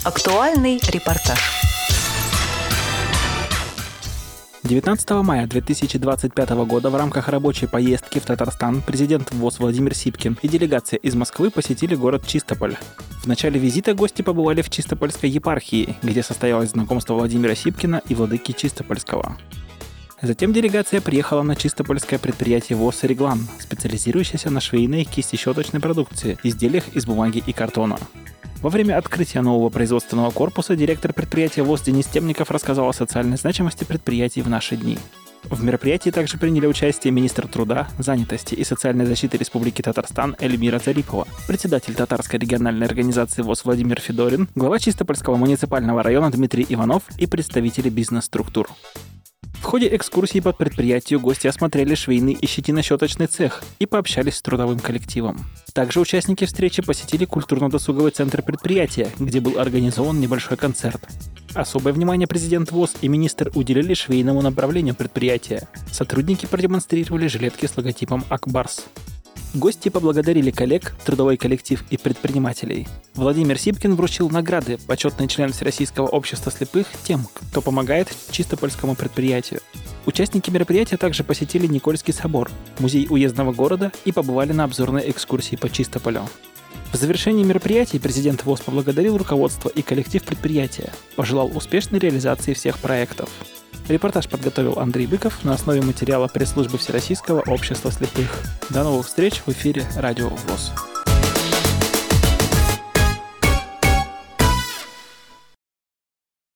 Актуальный репортаж. 19 мая 2025 года в рамках рабочей поездки в Татарстан президент ВОС Владимир Сипкин и делегация из Москвы посетили город Чистополь. В начале визита гости побывали в Чистопольской епархии, где состоялось знакомство Владимира Сипкина и владыки Чистопольского. Затем делегация приехала на чистопольское предприятие ВОС «Реглан», специализирующееся на швейной кисти-щеточной продукции, изделиях из бумаги и картона. Во время открытия нового производственного корпуса директор предприятия ВОС Денис Темников рассказал о социальной значимости предприятий в наши дни. В мероприятии также приняли участие министр труда, занятости и социальной защиты Республики Татарстан Эльмира Зарипова, председатель Татарской региональной организации ВОС Владимир Федорин, глава Чистопольского муниципального района Дмитрий Иванов и представители бизнес-структур. В ходе экскурсии по предприятию гости осмотрели швейный и щетино-щеточный цех и пообщались с трудовым коллективом. Также участники встречи посетили культурно-досуговый центр предприятия, где был организован небольшой концерт. Особое внимание президент ВОС и министр уделили швейному направлению предприятия. Сотрудники продемонстрировали жилетки с логотипом «Акбарс». Гости поблагодарили коллег, трудовой коллектив и предпринимателей. Владимир Сипкин вручил награды «Почетный член Всероссийского общества слепых» тем, кто помогает Чистопольскому предприятию. Участники мероприятия также посетили Никольский собор, музей уездного города и побывали на обзорной экскурсии по Чистополю. В завершении мероприятия президент ВОС поблагодарил руководство и коллектив предприятия, пожелал успешной реализации всех проектов. Репортаж подготовил Андрей Быков на основе материала пресс-службы Всероссийского общества слепых. До новых встреч в эфире Радио ВОС.